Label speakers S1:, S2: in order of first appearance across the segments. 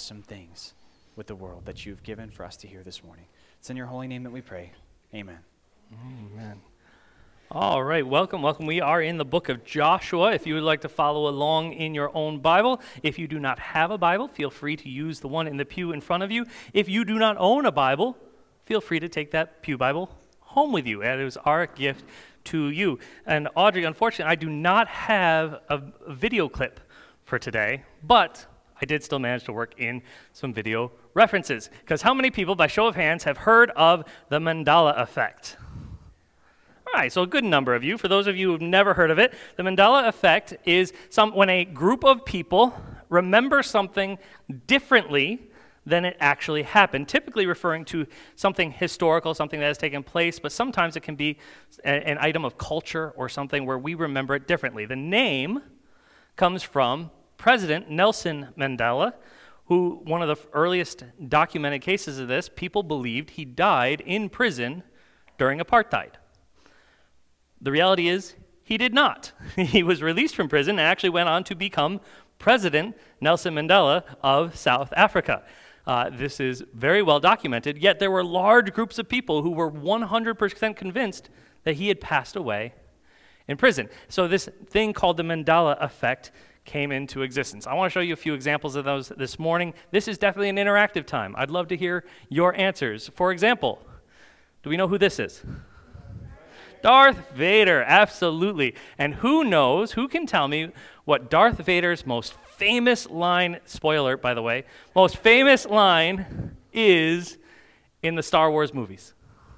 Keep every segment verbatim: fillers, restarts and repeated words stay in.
S1: awesome things with the world that you've given for us to hear this morning. It's in your holy name that we pray. Amen.
S2: Amen. All right, welcome, welcome. We are in the book of Joshua. If you would like to follow along in your own Bible, if you do not have a Bible, feel free to use the one in the pew in front of you. If you do not own a Bible, feel free to take that pew Bible home with you. That is our gift to you. And Audrey, unfortunately, I do not have a, a video clip for today, but I did still manage to work in some video references. Because how many people, by show of hands, have heard of the Mandela effect? All right, so a good number of you. For those of you who've never heard of it, the Mandela effect is some when a group of people remember something differently than it actually happened, typically referring to something historical, something that has taken place, but sometimes it can be a, an item of culture or something where we remember it differently. The name comes from President Nelson Mandela, who, one of the earliest documented cases of this, people believed he died in prison during apartheid. The reality is, he did not. He was released from prison and actually went on to become President Nelson Mandela of South Africa. Uh, this is very well documented, yet there were large groups of people who were one hundred percent convinced that he had passed away in prison. So this thing called the Mandela effect came into existence. I want to show you a few examples of those this morning. This is definitely an interactive time. I'd love to hear your answers. For example, do we know who this is? Darth Vader, absolutely. And who knows, who can tell me what Darth Vader's most famous line, spoiler, by the way, most famous line is in the Star Wars movies?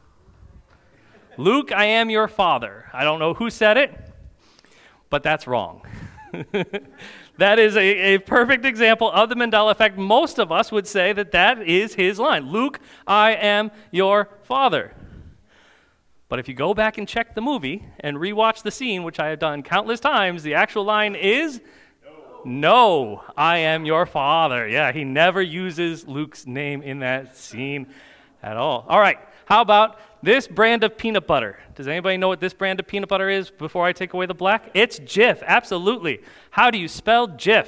S2: Luke, I am your father. I don't know who said it, but that's wrong. That is a, a perfect example of the Mandela effect. Most of us would say that that is his line. Luke, I am your father. But if you go back and check the movie and rewatch the scene, which I have done countless times, the actual line is, no, no I am your father. Yeah, he never uses Luke's name in that scene at all. All right, how about this brand of peanut butter? Does anybody know what this brand of peanut butter is before I take away the black? It's Jif, absolutely. How do you spell Jif?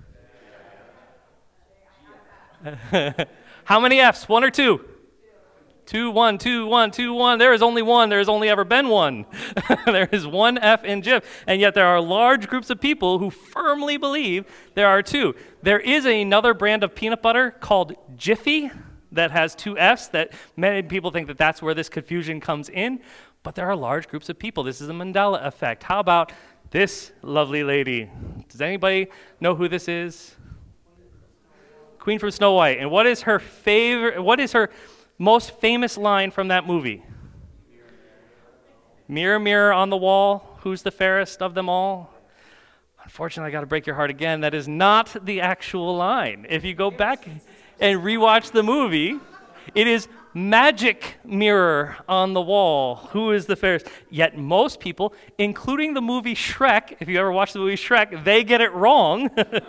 S2: How many F's? One or two? Two, one, two, one, two, one. There is only one. There has only ever been one. There is one F in Jif, and yet there are large groups of people who firmly believe there are two. There is another brand of peanut butter called Jiffy that has two F's that many people think that that's where this confusion comes in, but there are large groups of people. This is the Mandela effect. How about this lovely lady? Does anybody know who this is? Queen from Snow White. And what is her favorite, what is her most famous line from that movie? Mirror, mirror on the wall, who's the fairest of them all? Unfortunately, I got to break your heart again. That is not the actual line. If you go back and rewatch the movie, it is magic mirror on the wall, who is the fairest? Yet most people, including the movie Shrek, if you ever watch the movie Shrek, they get it wrong.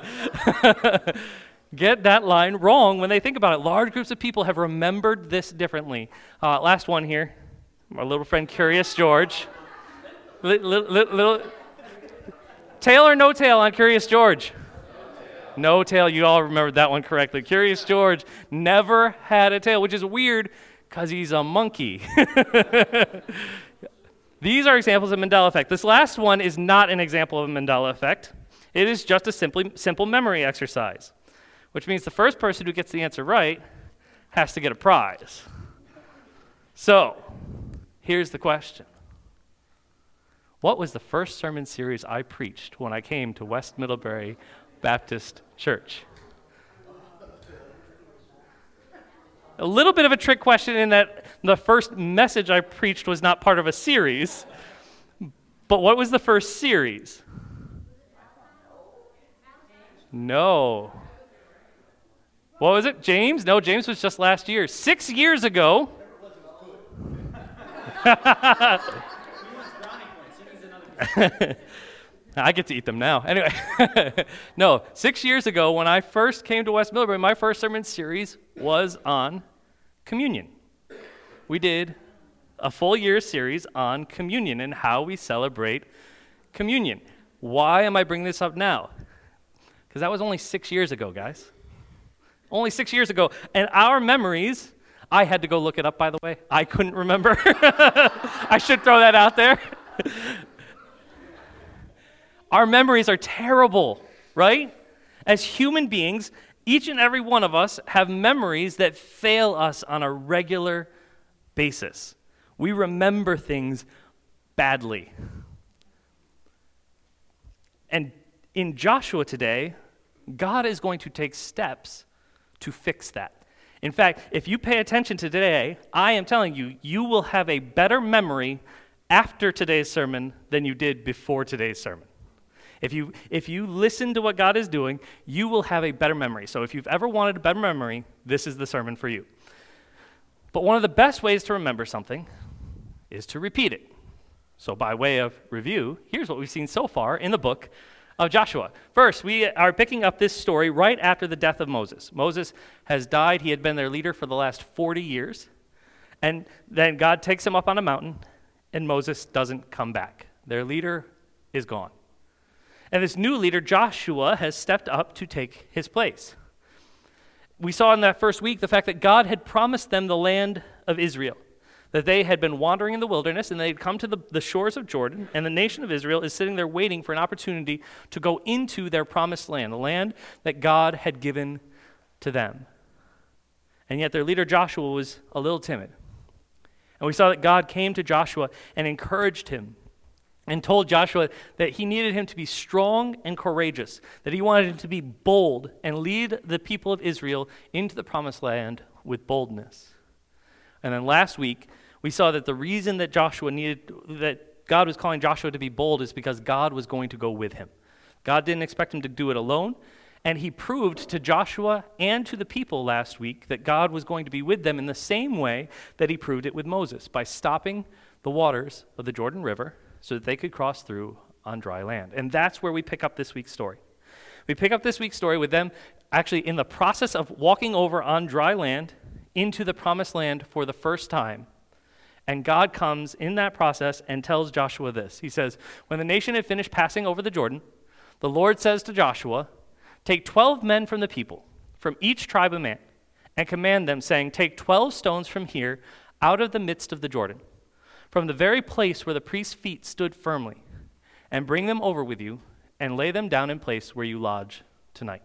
S2: Get that line wrong when they think about it. Large groups of people have remembered this differently. Uh, last one here, our little friend Curious George. Little, little, little tail or no tail on Curious George? No tail. You all remembered that one correctly. Curious George never had a tail, which is weird because he's a monkey. These are examples of Mandela effect. This last one is not an example of a Mandela effect. It is just a simply, simple memory exercise, which means the first person who gets the answer right has to get a prize. So, here's the question. What was the first sermon series I preached when I came to West Middlebury Baptist Church? A little bit of a trick question in that the first message I preached was not part of a series, but what was the first series? No. What was it? James? No, James was just last year. Six years ago. I get to eat them now. Anyway, no, six years ago when I first came to West Middlebury, my first sermon series was on communion. We did a full year series on communion and how we celebrate communion. Why am I bringing this up now? Because that was only six years ago, guys. only six years ago. And our memories, I had to go look it up, by the way. I couldn't remember. I should throw that out there. Our memories are terrible, right? As human beings, each and every one of us have memories that fail us on a regular basis. We remember things badly. And in Joshua today, God is going to take steps to fix that. In fact, if you pay attention to today, I am telling you, you will have a better memory after today's sermon than you did before today's sermon. If you if you listen to what God is doing, you will have a better memory. So if you've ever wanted a better memory, this is the sermon for you. But one of the best ways to remember something is to repeat it. So by way of review, here's what we've seen so far in the book of Joshua. First, we are picking up this story right after the death of Moses. Moses has died. He had been their leader for the last forty years. And then God takes him up on a mountain, and Moses doesn't come back. Their leader is gone. And this new leader, Joshua, has stepped up to take his place. We saw in that first week the fact that God had promised them the land of Israel, that they had been wandering in the wilderness and they had come to the, the shores of Jordan, and the nation of Israel is sitting there waiting for an opportunity to go into their promised land, the land that God had given to them. And yet their leader Joshua was a little timid. And we saw that God came to Joshua and encouraged him and told Joshua that he needed him to be strong and courageous, that he wanted him to be bold and lead the people of Israel into the promised land with boldness. And then last week, we saw that the reason that Joshua needed, that God was calling Joshua to be bold is because God was going to go with him. God didn't expect him to do it alone, and he proved to Joshua and to the people last week that God was going to be with them in the same way that he proved it with Moses, by stopping the waters of the Jordan River so that they could cross through on dry land. And that's where we pick up this week's story. We pick up this week's story with them actually in the process of walking over on dry land into the promised land for the first time. And God comes in that process and tells Joshua this. He says, when the nation had finished passing over the Jordan, the Lord says to Joshua, take twelve men from the people, from each tribe of man, and command them, saying, take twelve stones from here out of the midst of the Jordan, from the very place where the priest's feet stood firmly, and bring them over with you, and lay them down in place where you lodge tonight.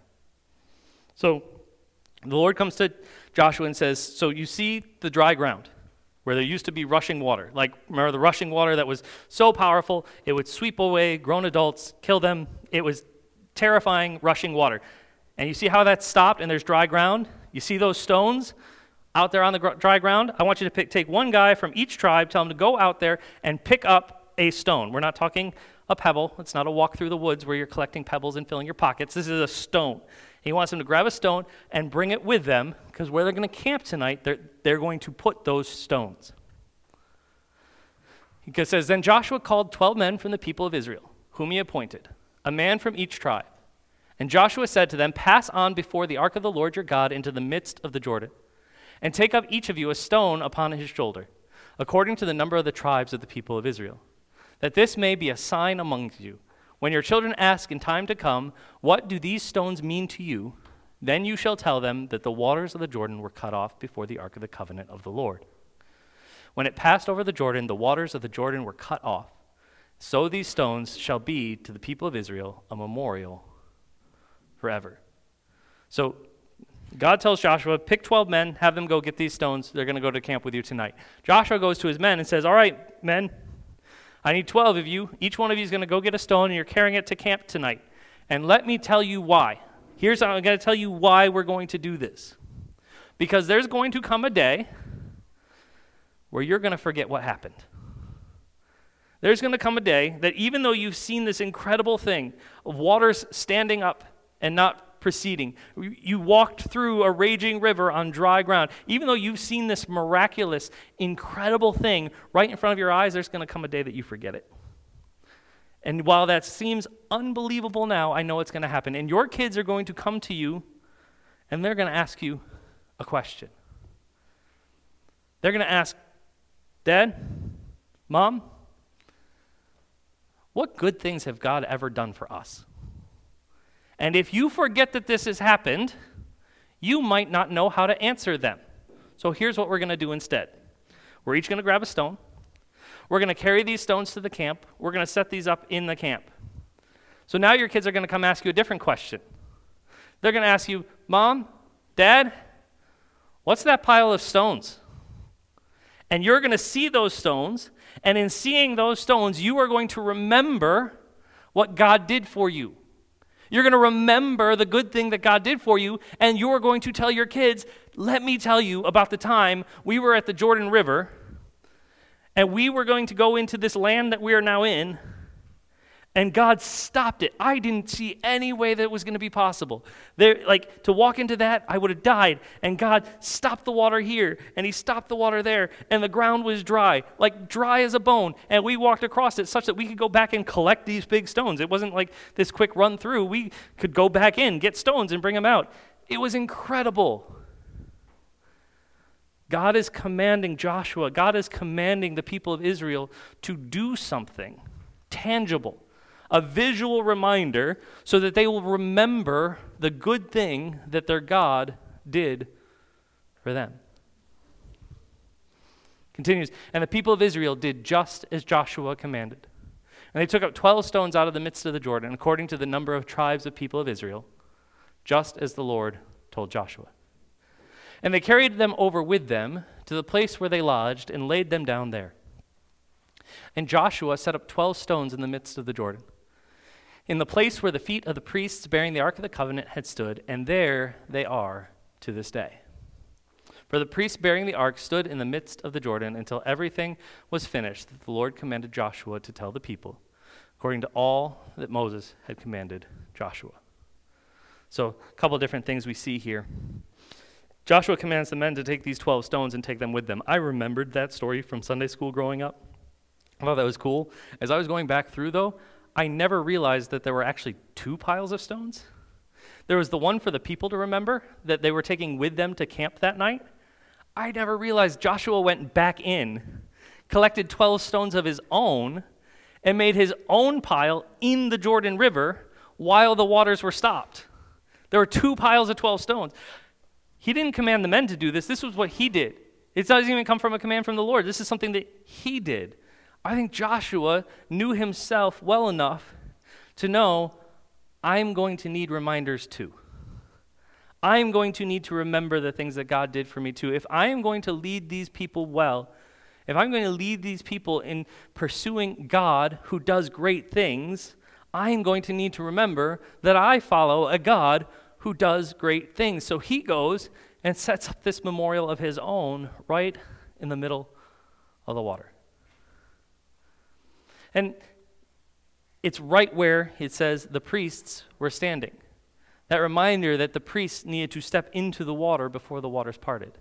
S2: So the Lord comes to Joshua and says, so you see the dry ground where there used to be rushing water. Like, remember the rushing water that was so powerful, it would sweep away grown adults, kill them. It was terrifying rushing water. And you see how that's stopped and there's dry ground? You see those stones out there on the gr- dry ground? I want you to pick, take one guy from each tribe, tell him to go out there and pick up a stone. We're not talking a pebble. It's not a walk through the woods where you're collecting pebbles and filling your pockets. This is a stone. He wants them to grab a stone and bring it with them, because where they're going to camp tonight, they're, they're going to put those stones. He says, then Joshua called twelve men from the people of Israel, whom he appointed, a man from each tribe. And Joshua said to them, pass on before the ark of the Lord your God into the midst of the Jordan, and take up each of you a stone upon his shoulder, according to the number of the tribes of the people of Israel, that this may be a sign among you. When your children ask in time to come, what do these stones mean to you? Then you shall tell them that the waters of the Jordan were cut off before the ark of the covenant of the Lord. When it passed over the Jordan, the waters of the Jordan were cut off. So these stones shall be to the people of Israel a memorial forever. So God tells Joshua, pick twelve men, have them go get these stones. They're going to go to camp with you tonight. Joshua goes to his men and says, all right, men, I need twelve of you. Each one of you is going to go get a stone, and you're carrying it to camp tonight. And let me tell you why. Here's how I'm going to tell you why we're going to do this. Because there's going to come a day where you're going to forget what happened. There's going to come a day that even though you've seen this incredible thing of waters standing up and not proceeding, you walked through a raging river on dry ground, even though you've seen this miraculous, incredible thing right in front of your eyes, there's going to come a day that you forget it. And while that seems unbelievable now, I know it's going to happen. And your kids are going to come to you, and they're going to ask you a question. They're going to ask, Dad, Mom, what good things have God ever done for us? And if you forget that this has happened, you might not know how to answer them. So here's what we're going to do instead. We're each going to grab a stone. We're going to carry these stones to the camp. We're going to set these up in the camp. So now your kids are going to come ask you a different question. They're going to ask you, Mom, Dad, what's that pile of stones? And you're going to see those stones, and in seeing those stones, you are going to remember what God did for you. You're going to remember the good thing that God did for you, and you're going to tell your kids, let me tell you about the time we were at the Jordan River, and we were going to go into this land that we are now in, and God stopped it. I didn't see any way that it was going to be possible. There, like, to walk into that, I would have died. And God stopped the water here, and he stopped the water there, and the ground was dry, like dry as a bone. And we walked across it such that we could go back and collect these big stones. It wasn't like this quick run through. We could go back in, get stones, and bring them out. It was incredible. God is commanding Joshua, God is commanding the people of Israel to do something tangible, a visual reminder so that they will remember the good thing that their God did for them. Continues, and the people of Israel did just as Joshua commanded. And they took up twelve stones out of the midst of the Jordan, according to the number of tribes of people of Israel, just as the Lord told Joshua. And they carried them over with them to the place where they lodged and laid them down there. And Joshua set up twelve stones in the midst of the Jordan, in the place where the feet of the priests bearing the Ark of the Covenant had stood, and there they are to this day. For the priests bearing the ark stood in the midst of the Jordan until everything was finished that the Lord commanded Joshua to tell the people, according to all that Moses had commanded Joshua. So a couple different things we see here. Joshua commands the men to take these twelve stones and take them with them. I remembered that story from Sunday school growing up. I thought that was cool. As I was going back through, though, I never realized that there were actually two piles of stones. There was the one for the people to remember that they were taking with them to camp that night. I never realized Joshua went back in, collected twelve stones of his own, and made his own pile in the Jordan River while the waters were stopped. There were two piles of twelve stones. He didn't command the men to do this. This was what he did. It doesn't even come from a command from the Lord. This is something that he did. I think Joshua knew himself well enough to know, I'm going to need reminders too. I'm going to need to remember the things that God did for me too. If I am going to lead these people well, if I'm going to lead these people in pursuing God who does great things, I am going to need to remember that I follow a God who does great things. So he goes and sets up this memorial of his own right in the middle of the water. And it's right where it says the priests were standing. That reminder that the priests needed to step into the water before the waters parted.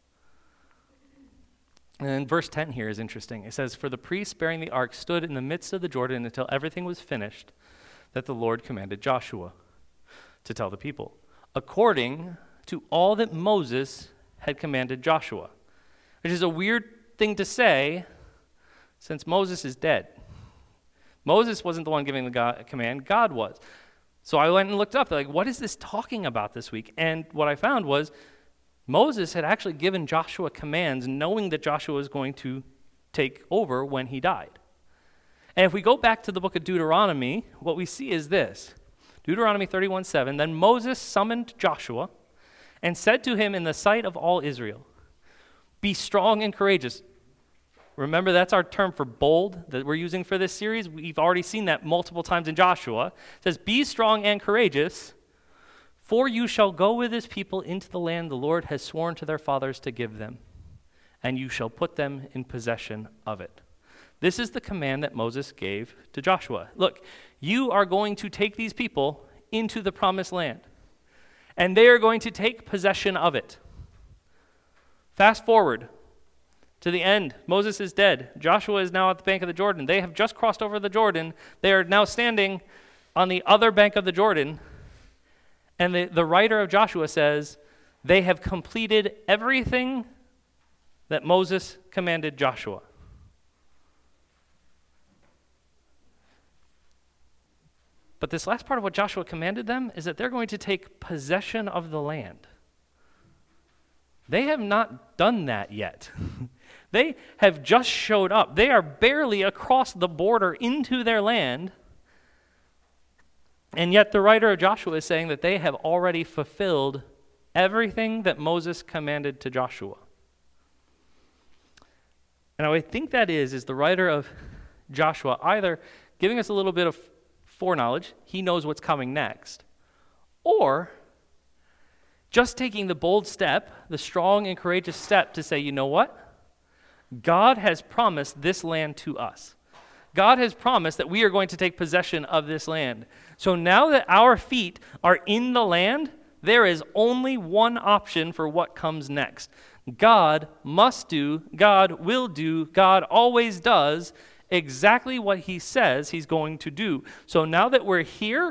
S2: And then verse ten here is interesting. It says, for the priests bearing the ark stood in the midst of the Jordan until everything was finished that the Lord commanded Joshua to tell the people, according to all that Moses had commanded Joshua. Which is a weird thing to say since Moses is dead. Moses wasn't the one giving the God, command, God was. So I went and looked up, like, what is this talking about this week? And what I found was Moses had actually given Joshua commands knowing that Joshua was going to take over when he died. And if we go back to the book of Deuteronomy, what we see is this. Deuteronomy thirty-one seven, then Moses summoned Joshua and said to him in the sight of all Israel, be strong and courageous. Remember, that's our term for bold that we're using for this series. We've already seen that multiple times in Joshua. It says, be strong and courageous, for you shall go with his people into the land the Lord has sworn to their fathers to give them, and you shall put them in possession of it. This is the command that Moses gave to Joshua. Look, you are going to take these people into the promised land, and they are going to take possession of it. Fast forward to the end. Moses is dead. Joshua is now at the bank of the Jordan. They have just crossed over the Jordan. They are now standing on the other bank of the Jordan. And the, the writer of Joshua says, they have completed everything that Moses commanded Joshua. But this last part of what Joshua commanded them is that they're going to take possession of the land. They have not done that yet. They have just showed up. They are barely across the border into their land. And yet the writer of Joshua is saying that they have already fulfilled everything that Moses commanded to Joshua. And what I think that is, is the writer of Joshua either giving us a little bit of foreknowledge, he knows what's coming next, or just taking the bold step, the strong and courageous step to say, you know what? God has promised this land to us. God has promised that we are going to take possession of this land. So now that our feet are in the land, there is only one option for what comes next. God must do, God will do, God always does exactly what he says he's going to do. So now that we're here,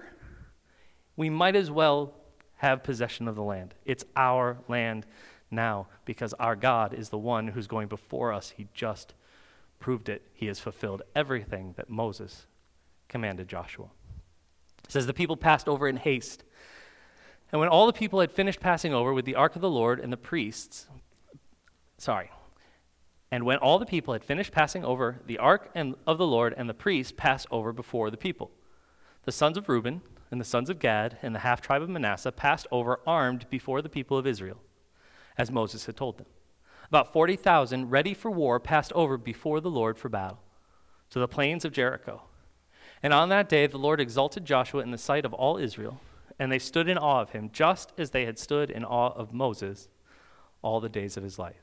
S2: we might as well have possession of the land. It's our land now because our God is the one who's going before us. He just proved it. He has fulfilled everything that Moses commanded Joshua. It says the people passed over in haste. And when all the people had finished passing over with the ark of the Lord and the priests, sorry, and when all the people had finished passing over, the ark and, of the Lord and the priests passed over before the people. The sons of Reuben and the sons of Gad and the half-tribe of Manasseh passed over armed before the people of Israel, as Moses had told them. About forty thousand ready for war passed over before the Lord for battle, to the plains of Jericho. And on that day the Lord exalted Joshua in the sight of all Israel, and they stood in awe of him, just as they had stood in awe of Moses all the days of his life.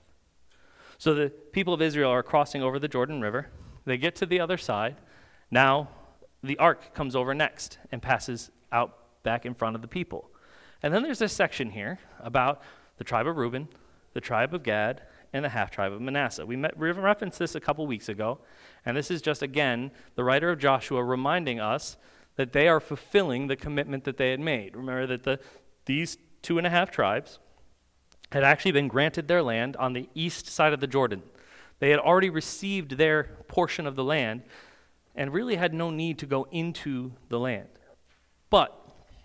S2: So the people of Israel are crossing over the Jordan River. They get to the other side. Now the ark comes over next and passes out back in front of the people. And then there's this section here about the tribe of Reuben, the tribe of Gad, and the half-tribe of Manasseh. We, met, we referenced this a couple weeks ago, and this is just, again, the writer of Joshua reminding us that they are fulfilling the commitment that they had made. Remember that the, these two and a half tribes had actually been granted their land on the east side of the Jordan. They had already received their portion of the land and really had no need to go into the land. But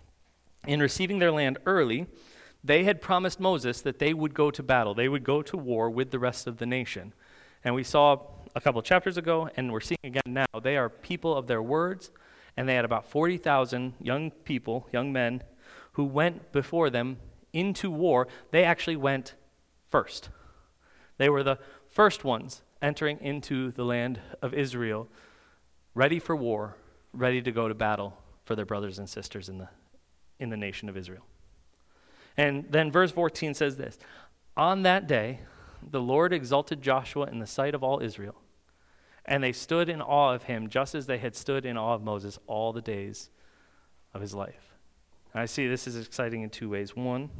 S2: in receiving their land early, they had promised Moses that they would go to battle. They would go to war with the rest of the nation. And we saw a couple of chapters ago, and we're seeing again now, they are people of their words, and they had about forty thousand young people, young men, who went before them into war. They actually went first. They were the first ones entering into the land of Israel, ready for war, ready to go to battle for their brothers and sisters in the, in the nation of Israel. And then verse fourteen says this, on that day, the Lord exalted Joshua in the sight of all Israel, and they stood in awe of him just as they had stood in awe of Moses all the days of his life. And I see this is exciting in two ways. One,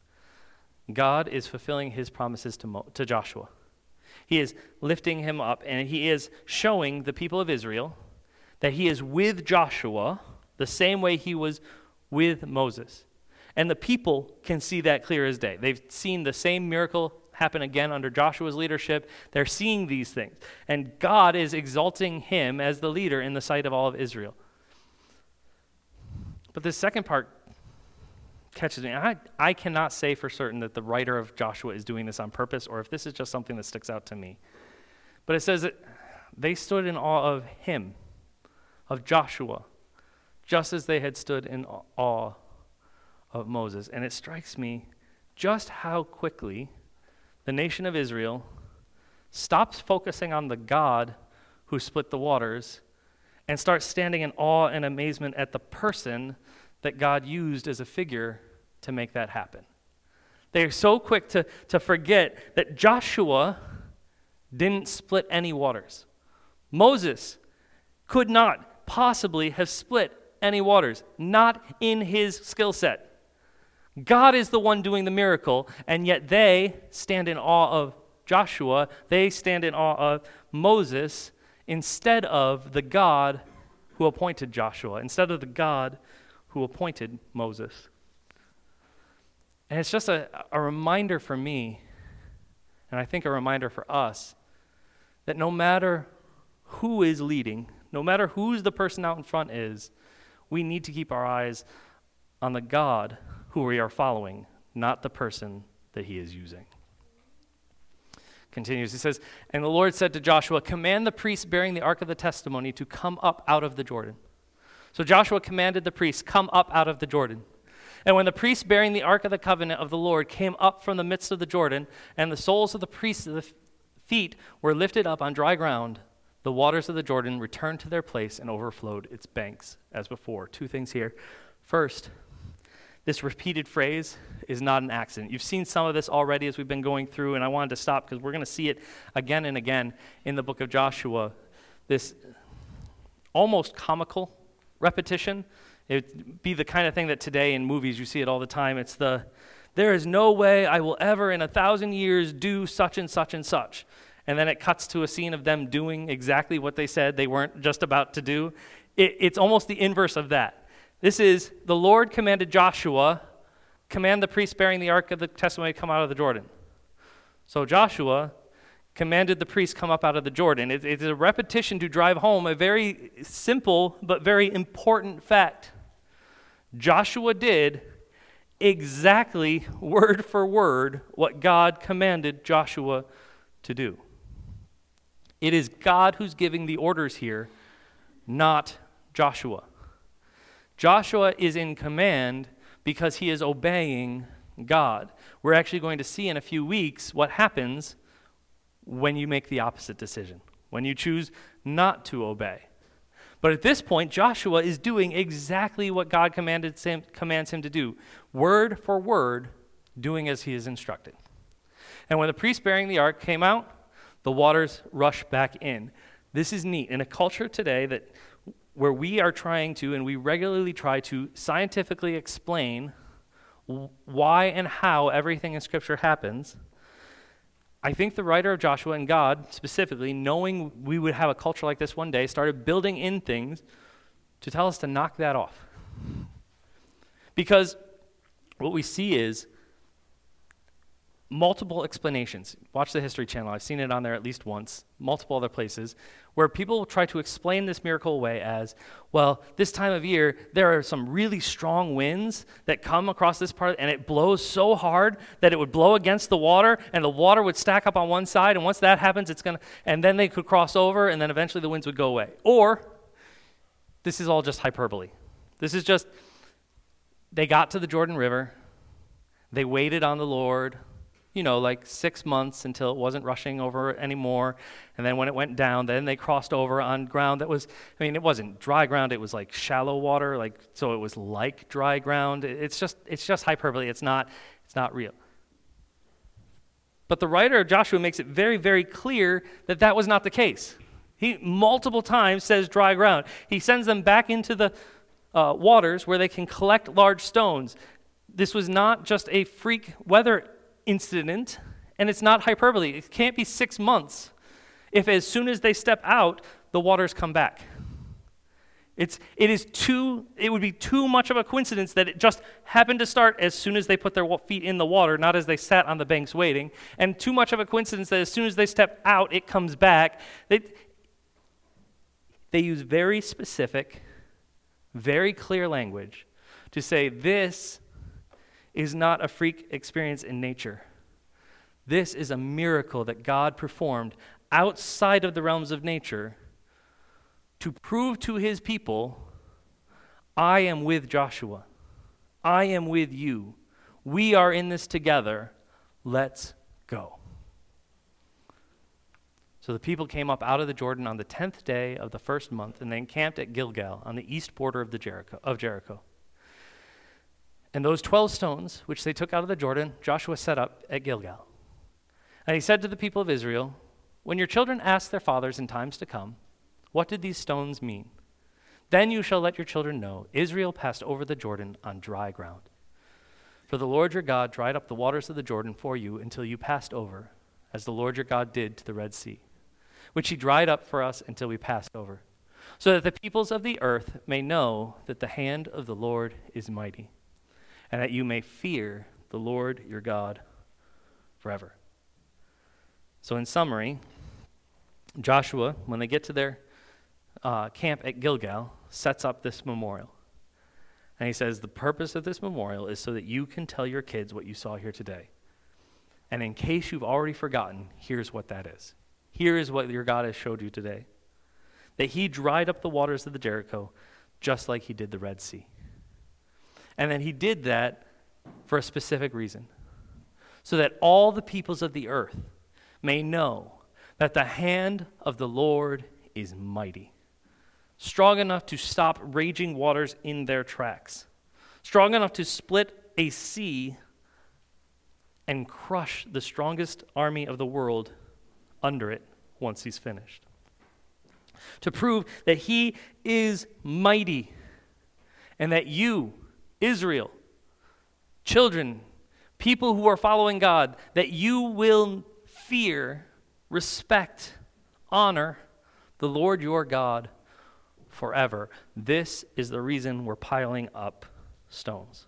S2: God is fulfilling his promises to, Mo- to Joshua. He is lifting him up, and he is showing the people of Israel that he is with Joshua the same way he was with Moses. And the people can see that clear as day. They've seen the same miracle happen again under Joshua's leadership. They're seeing these things. And God is exalting him as the leader in the sight of all of Israel. But the second part catches me. I, I cannot say for certain that the writer of Joshua is doing this on purpose or if this is just something that sticks out to me. But it says that they stood in awe of him, of Joshua, just as they had stood in awe of Moses. And it strikes me just how quickly the nation of Israel stops focusing on the God who split the waters and starts standing in awe and amazement at the person that God used as a figure to make that happen. They are so quick to, to forget that Joshua didn't split any waters. Moses could not possibly have split any waters, not in his skill set. God is the one doing the miracle, and yet they stand in awe of Joshua. They stand in awe of Moses instead of the God who appointed Joshua, instead of the God who appointed Moses. And it's just a, a reminder for me, and I think a reminder for us, that no matter who is leading, no matter who's the person out in front is, we need to keep our eyes on the God who we are following, not the person that he is using. continues. He says, "And the Lord said to Joshua, command the priests bearing the ark of the testimony to come up out of the Jordan." So Joshua commanded the priests, come up out of the Jordan. And when the priests bearing the ark of the covenant of the Lord came up from the midst of the Jordan, and the soles of the priests' of the feet were lifted up on dry ground, the waters of the Jordan returned to their place and overflowed its banks as before. Two things here. First, this repeated phrase is not an accident. You've seen some of this already as we've been going through, and I wanted to stop because we're going to see it again and again in the book of Joshua. This almost comical repetition. It would be the kind of thing that today in movies you see it all the time. It's the, there is no way I will ever in a thousand years do such and such and such. And then it cuts to a scene of them doing exactly what they said they weren't just about to do. It, it's almost the inverse of that. This is, the Lord commanded Joshua, command the priests bearing the ark of the testimony to come out of the Jordan. So Joshua commanded the priests come up out of the Jordan. It, it's a repetition to drive home a very simple but very important fact. Joshua did exactly word for word what God commanded Joshua to do. It is God who's giving the orders here, not Joshua. Joshua is in command because he is obeying God. We're actually going to see in a few weeks what happens when you make the opposite decision, when you choose not to obey. But at this point, Joshua is doing exactly what God commanded him, commands him to do, word for word, doing as he is instructed. And when the priest bearing the ark came out, the waters rushed back in. This is neat. In a culture today that where we are trying to, and we regularly try to scientifically explain why and how everything in Scripture happens, I think the writer of Joshua and God specifically, knowing we would have a culture like this one day, started building in things to tell us to knock that off. Because what we see is multiple explanations. Watch the History Channel. I've seen it on there at least once, multiple other places, where people try to explain this miracle away as, well, this time of year, there are some really strong winds that come across this part, and it blows so hard that it would blow against the water, and the water would stack up on one side, and once that happens, it's going to, and then they could cross over, and then eventually the winds would go away. Or, this is all just hyperbole. This is just, they got to the Jordan River, they waited on the Lord, you know, like six months until it wasn't rushing over anymore. And then when it went down, then they crossed over on ground that was, I mean, it wasn't dry ground, it was like shallow water, like, so it was like dry ground. It's just, it's just hyperbole. It's not, it's not real. But the writer of Joshua makes it very, very clear that that was not the case. He multiple times says dry ground. He sends them back into the uh, waters where they can collect large stones. This was not just a freak weather incident, and it's not hyperbole. It can't be six months if as soon as they step out, the waters come back. It's, it is too, it would be too much of a coincidence that it just happened to start as soon as they put their feet in the water, not as they sat on the banks waiting, and too much of a coincidence that as soon as they step out, it comes back. They, they use very specific, very clear language to say this is not a freak experience in nature. This is a miracle that God performed outside of the realms of nature to prove to his people, I am with Joshua. I am with you. We are in this together. Let's go. So the people came up out of the Jordan on the tenth day of the first month, and they encamped at Gilgal on the east border of, the Jericho, of Jericho. And those twelve stones, which they took out of the Jordan, Joshua set up at Gilgal. And he said to the people of Israel, when your children ask their fathers in times to come, what did these stones mean? Then you shall let your children know, Israel passed over the Jordan on dry ground. For the Lord your God dried up the waters of the Jordan for you until you passed over, as the Lord your God did to the Red Sea, which he dried up for us until we passed over, so that the peoples of the earth may know that the hand of the Lord is mighty, and that you may fear the Lord your God forever. So in summary, Joshua, when they get to their uh, camp at Gilgal, sets up this memorial. And he says, the purpose of this memorial is so that you can tell your kids what you saw here today. And in case you've already forgotten, here's what that is. Here is what your God has showed you today. That he dried up the waters of the Jericho just like he did the Red Sea. And then he did that for a specific reason. So that all the peoples of the earth may know that the hand of the Lord is mighty, strong enough to stop raging waters in their tracks, strong enough to split a sea and crush the strongest army of the world under it once he's finished. To prove that he is mighty and that you, Israel, children, people who are following God, that you will fear, respect, honor the Lord your God forever. This is the reason we're piling up stones.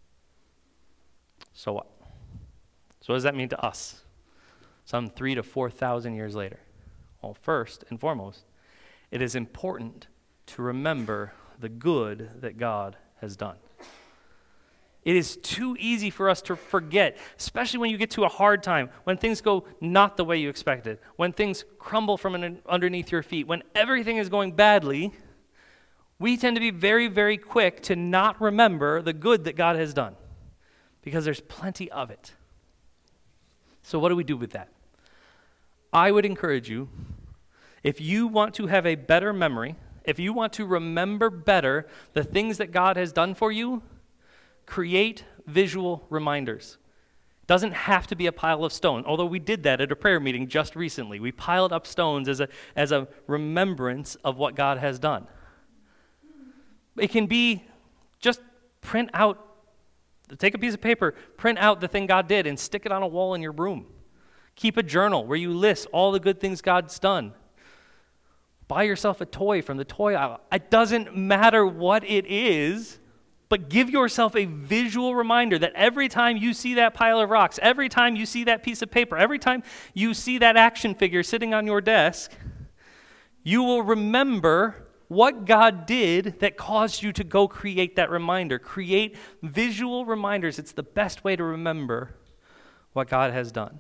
S2: So what? So what does that mean to us? Some three to four thousand years later. Well, first and foremost, it is important to remember the good that God has done. It is too easy for us to forget, especially when you get to a hard time, when things go not the way you expected, when things crumble from an, underneath your feet, when everything is going badly. We tend to be very, very quick to not remember the good that God has done because there's plenty of it. So what do we do with that? I would encourage you, if you want to have a better memory, if you want to remember better the things that God has done for you, create visual reminders. It doesn't have to be a pile of stone, although we did that at a prayer meeting just recently. We piled up stones as a, as a remembrance of what God has done. It can be just print out, take a piece of paper, print out the thing God did and stick it on a wall in your room. Keep a journal where you list all the good things God's done. Buy yourself a toy from the toy aisle. It doesn't matter what it is, but give yourself a visual reminder that every time you see that pile of rocks, every time you see that piece of paper, every time you see that action figure sitting on your desk, you will remember what God did that caused you to go create that reminder. Create visual reminders. It's the best way to remember what God has done.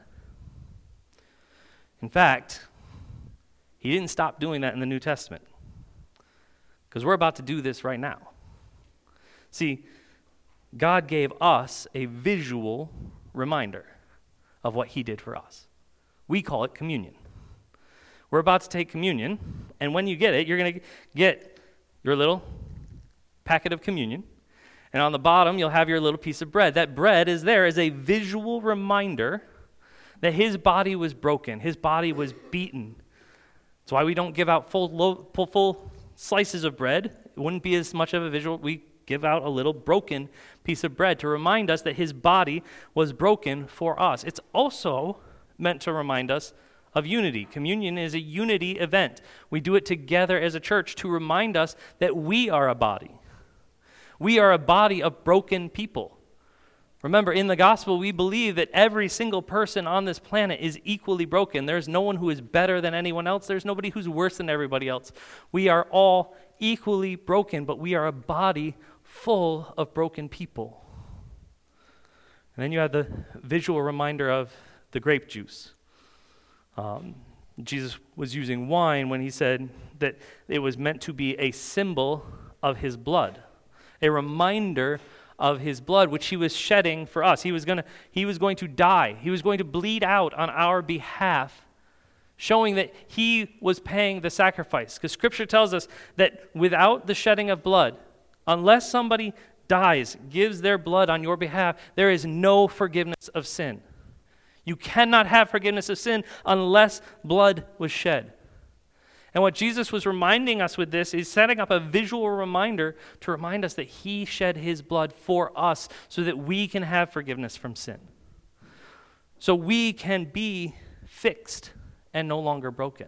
S2: In fact, he didn't stop doing that in the New Testament, because we're about to do this right now. See, God gave us a visual reminder of what he did for us. We call it communion. We're about to take communion, and when you get it, you're going to get your little packet of communion, and on the bottom, you'll have your little piece of bread. That bread is there as a visual reminder that his body was broken, his body was beaten. That's why we don't give out full, lo- full, full slices of bread. It wouldn't be as much of a visual. We give out a little broken piece of bread to remind us that his body was broken for us. It's also meant to remind us of unity. Communion is a unity event. We do it together as a church to remind us that we are a body. We are a body of broken people. Remember, in the gospel, we believe that every single person on this planet is equally broken. There's no one who is better than anyone else. There's nobody who's worse than everybody else. We are all equally broken, but we are a body full of broken people. And then you have the visual reminder of the grape juice. Um, Jesus was using wine when he said that it was meant to be a symbol of his blood, a reminder of his blood, which he was shedding for us. He was gonna, he was going to die. He was going to bleed out on our behalf, showing that he was paying the sacrifice. Because Scripture tells us that without the shedding of blood, unless somebody dies, gives their blood on your behalf, there is no forgiveness of sin. You cannot have forgiveness of sin unless blood was shed. And what Jesus was reminding us with this is setting up a visual reminder to remind us that he shed his blood for us so that we can have forgiveness from sin. So we can be fixed and no longer broken.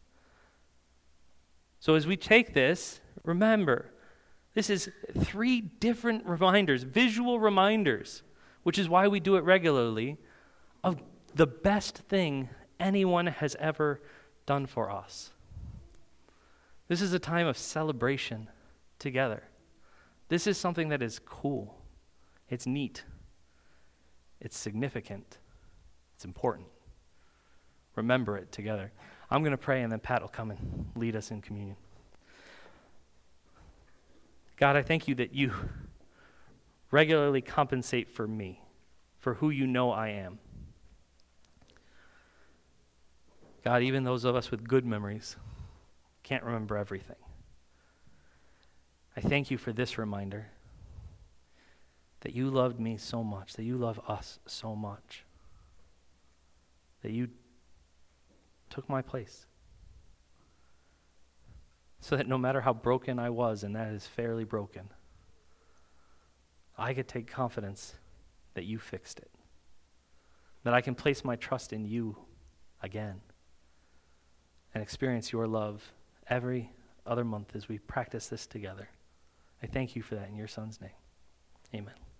S2: So as we take this, remember, this is three different reminders, visual reminders, which is why we do it regularly, of the best thing anyone has ever done for us. This is a time of celebration together. This is something that is cool. It's neat. It's significant. It's important. Remember it together. I'm going to pray, and then Pat will come and lead us in communion. God, I thank you that you regularly compensate for me, for who you know I am. God, even those of us with good memories can't remember everything. I thank you for this reminder that you loved me so much, that you love us so much, that you took my place, so that no matter how broken I was, and that is fairly broken, I could take confidence that you fixed it, that I can place my trust in you again and experience your love every other month as we practice this together. I thank you for that in your Son's name. Amen.